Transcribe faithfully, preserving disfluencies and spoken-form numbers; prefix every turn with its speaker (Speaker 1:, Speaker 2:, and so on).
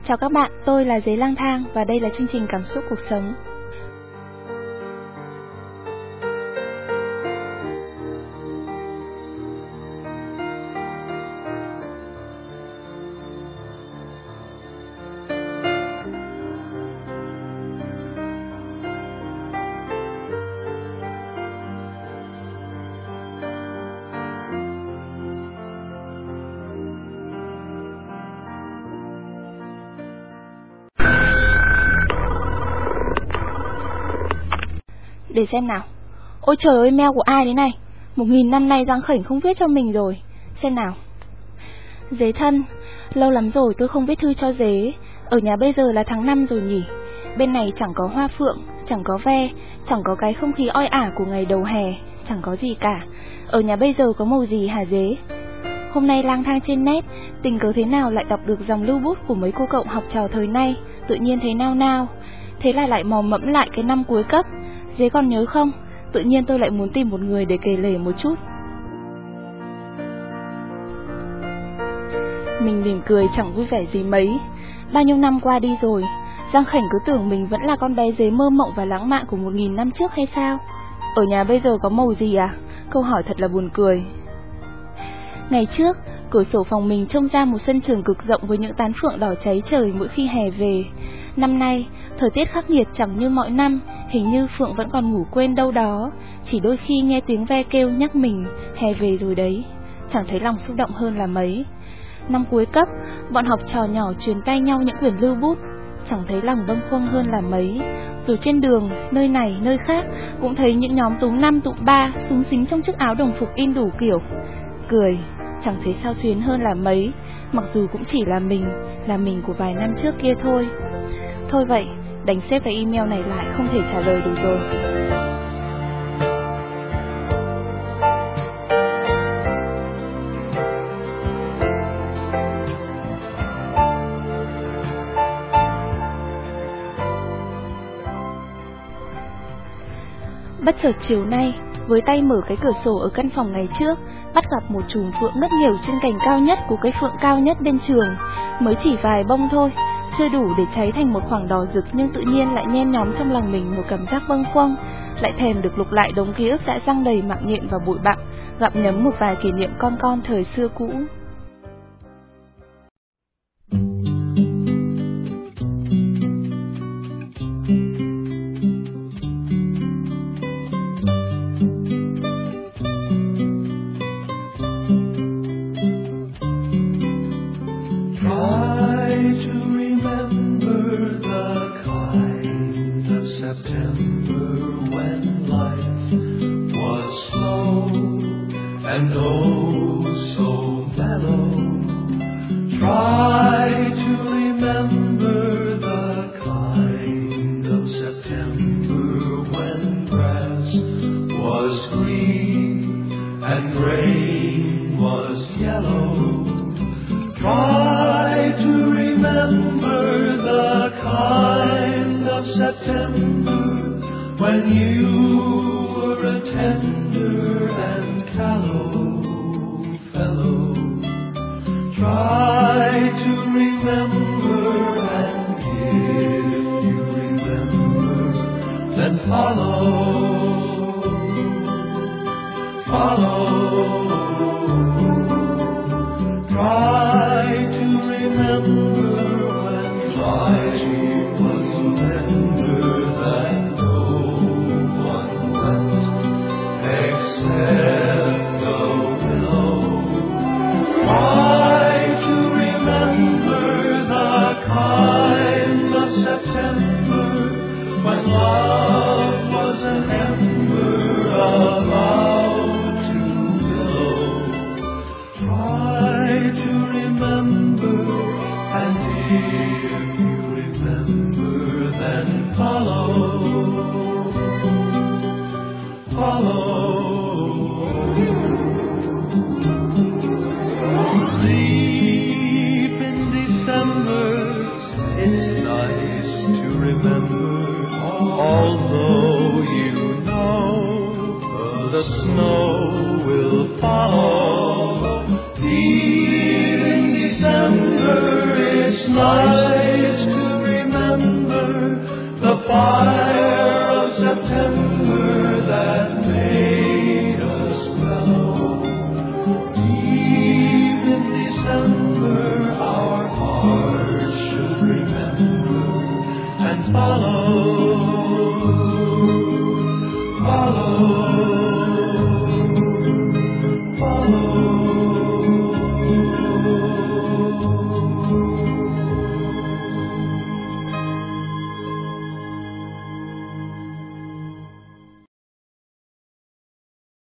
Speaker 1: Chào các bạn, tôi là Giấy Lang Thang và đây là chương trình Cảm xúc cuộc sống. Để xem nào. Ôi trời ơi, mail của ai thế này? Một nghìn năm nay Giang Khảnh không viết cho mình rồi. Xem nào. Dế thân, lâu lắm rồi tôi không viết thư cho Dế. Ở nhà bây giờ là tháng năm rồi nhỉ. Bên này chẳng có hoa phượng, chẳng có ve, chẳng có cái không khí oi ả của ngày đầu hè, chẳng có gì cả. Ở nhà bây giờ có màu gì hả Dế? Hôm nay lang thang trên net, tình cờ thế nào lại đọc được dòng lưu bút của mấy cô cậu học trò thời nay, tự nhiên thấy nao nao. Thế là lại mò mẫm lại cái năm cuối cấp. Dế còn nhớ không? Tự nhiên tôi lại muốn tìm một người để kể lể một chút. Mình mỉm cười chẳng vui vẻ gì mấy. Bao nhiêu năm qua đi rồi, Giang Khảnh cứ tưởng mình vẫn là con bé Dế mơ mộng và lãng mạn của một nghìn năm trước hay sao? Ở nhà bây giờ có màu gì à? Câu hỏi thật là buồn cười. Ngày trước, cửa sổ phòng mình trông ra một sân trường cực rộng với những tán phượng đỏ cháy trời mỗi khi hè về. Năm nay, thời tiết khắc nghiệt chẳng như mọi năm, hình như phượng vẫn còn ngủ quên đâu đó, chỉ đôi khi nghe tiếng ve kêu nhắc mình hè về rồi đấy, chẳng thấy lòng xúc động hơn là mấy. Năm cuối cấp, bọn học trò nhỏ truyền tay nhau những quyển lưu bút, chẳng thấy lòng bâng khuâng hơn là mấy. Rồi trên đường, nơi này, nơi khác, cũng thấy những nhóm túm năm tụm ba xúng xính trong chiếc áo đồng phục in đủ kiểu. Cười, chẳng thấy sao xuyến hơn là mấy, mặc dù cũng chỉ là mình, là mình của vài năm trước kia thôi. Thôi vậy, đánh xếp cái email này lại không thể trả lời được rồi. Bất chợt chiều nay, với tay mở cái cửa sổ ở căn phòng ngày trước, bắt gặp một chùm phượng ngất nghỉu trên cành cao nhất của cái phượng cao nhất bên trường. Mới chỉ vài bông thôi, chưa đủ để cháy thành một khoảng đỏ rực, nhưng tự nhiên lại nhen nhóm trong lòng mình một cảm giác bâng khuâng, lại thèm được lục lại đống ký ức đã giăng đầy mạng nhện và bụi bặm, gặm nhấm một vài kỷ niệm con con thời xưa cũ.
Speaker 2: And oh, so mellow. Try to remember the kind of September when grass was green and rain was yellow. Try to remember the kind of September when you were a tender and callow fellow. Try to remember, and if you remember, then follow, follow. Try to remember when life was slender that no one went except the willow. Try to remember the kind of September when love was an ember about to glow. Try to remember, and if you remember, then follow, follow. Sleep in December, it's nice to remember, although you know the snow will follow. Sleep in December, it's nice fire of September that made us mellow. Deep in December, our hearts should remember and follow.